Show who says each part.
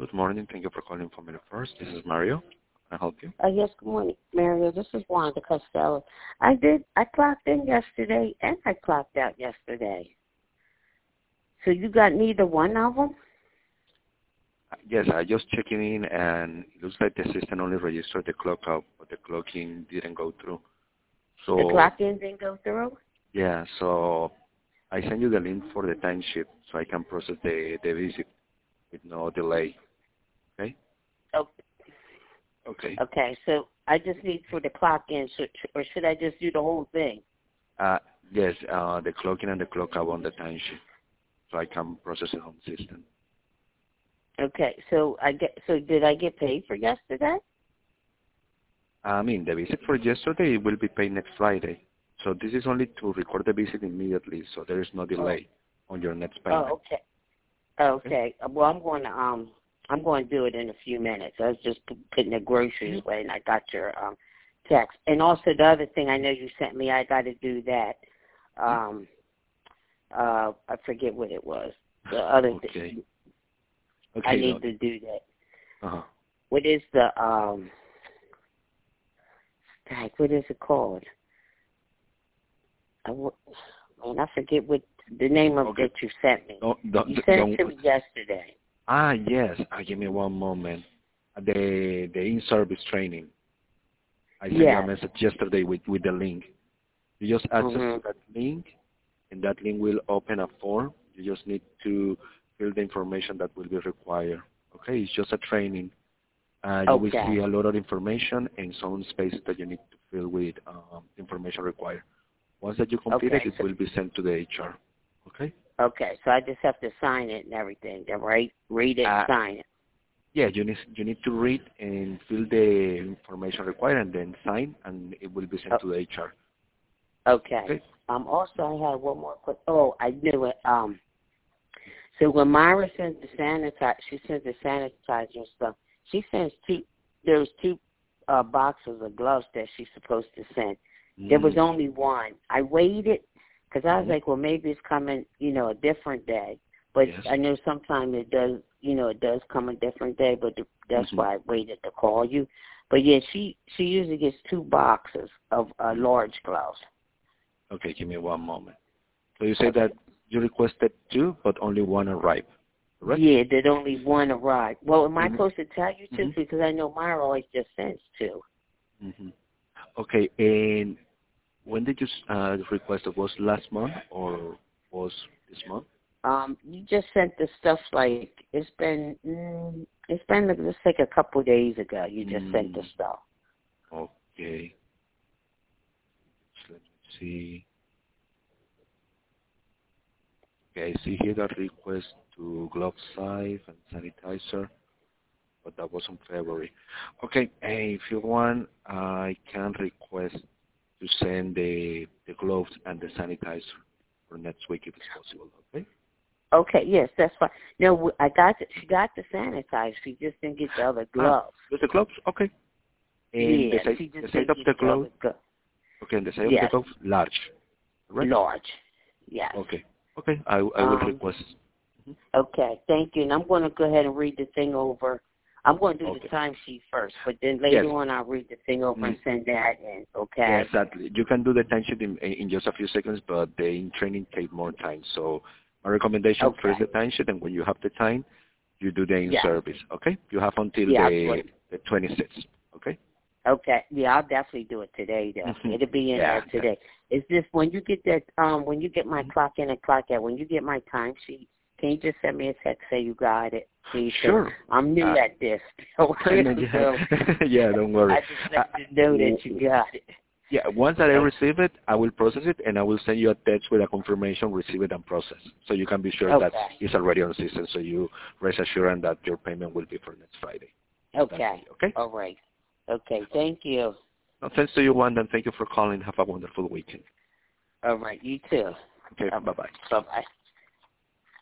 Speaker 1: Good morning. Thank you for calling Family First. This is Mario. Can I help you?
Speaker 2: Yes, good morning, Mario. This is Wanda Costello. I clocked in yesterday and I clocked out yesterday. So you got neither one of them?
Speaker 1: Yes, I just checking in, and it looks like the system only registered the clock out, but the clock in didn't go through. So
Speaker 2: The clock in didn't go through?
Speaker 1: yeah, so I send you the link for the timesheet so I can process the visit with no delay. Okay? Okay.
Speaker 2: Okay, so I just need for the clock in, or should I just do the whole thing?
Speaker 1: Yes, the clock in and the clock out on the timesheet so I can process it on the system.
Speaker 2: Okay, so did I get paid for yesterday?
Speaker 1: I mean, the visit for yesterday will be paid next Friday. So this is only to record the visit immediately, so there is no delay on your next payment.
Speaker 2: Oh, okay. Okay. Well, I'm going to do it in a few minutes. I was just putting the groceries away, and I got your text. And also the other thing I know you sent me, I got to do that. I forget what it was. The other thing.
Speaker 1: Okay.
Speaker 2: I need to do that.
Speaker 1: Uh-huh.
Speaker 2: What is the what is it called? I forget what the name of that you sent me. You sent it to me yesterday.
Speaker 1: Yes. Give me one moment. The in-service training. I sent you a message yesterday with the link. You just access to that link, and that link will open a form. You just need to fill the information that will be required. Okay, it's just a training. You will see a lot of information and some spaces that you need to fill with information required. Once that you complete it, it will be sent to the HR. Okay?
Speaker 2: Okay, so I just have to sign it and everything, right? Read it and sign it.
Speaker 1: Yeah, you need to read and fill the information required and then sign, and it will be sent to the HR.
Speaker 2: Okay. Also, I had one more question. Oh, I knew it. So when Myra sends the sanitizer, she sends the sanitizer and stuff. She sends there's two boxes of gloves that she's supposed to send. There was only one. I waited because I was like, well, maybe it's coming, a different day. But I know sometimes it does, it does come a different day. But that's why I waited to call you. But yeah, she usually gets 2 boxes of large gloves.
Speaker 1: Okay, give me one moment. So you say that you requested 2, but only 1 arrived, correct?
Speaker 2: Yeah, that only 1 arrived. Well, am I supposed to tell you 2? Because I know Myra always just sends 2.
Speaker 1: Okay, and when did you request it? Was last month or was this month?
Speaker 2: You just sent the stuff like it's been let's like a couple of days ago. You just sent the stuff.
Speaker 1: Okay. So let me see. Okay, I see here that request to glove size and sanitizer, but that was in February. Okay, if you want, I can request to send the gloves and the sanitizer for next week if it's possible. Okay.
Speaker 2: Okay, yes, that's fine. No, she got the sanitizer. She just didn't get the other gloves.
Speaker 1: Just the gloves? Okay. And
Speaker 2: yeah,
Speaker 1: the size of the glove? Okay, and the size of the glove? Large, right?
Speaker 2: Large, yes.
Speaker 1: Okay. Okay, I will request.
Speaker 2: Okay, thank you. And I'm going to go ahead and read the thing over. I'm going to do the timesheet first, but then later on I'll read the thing over and send that in, okay?
Speaker 1: Yeah, exactly. You can do the timesheet in just a few seconds, but the in-training take more time. So my recommendation, first the timesheet, and when you have the time, you do the in-service, okay? You have until the 26th, okay?
Speaker 2: Okay. Yeah, I'll definitely do it today, though. It'll be in there today. Is this when you get that? When you get my clock in and clock out, when you get my timesheet, can you just send me a text say you got it? Please?
Speaker 1: Sure.
Speaker 2: I'm new at this.
Speaker 1: Yeah, don't worry.
Speaker 2: I just like to know that you got it.
Speaker 1: Yeah, once that I receive it, I will process it, and I will send you a text with a confirmation, receive it and process. So you can be sure that it's already on the system, so you rest assured that your payment will be for next Friday.
Speaker 2: Okay.
Speaker 1: Okay?
Speaker 2: All right. Okay, thank you.
Speaker 1: No, thanks to you, Wanda, and thank you for calling. Have a wonderful weekend.
Speaker 2: All right, you too.
Speaker 1: Okay, bye-bye.
Speaker 2: Bye-bye.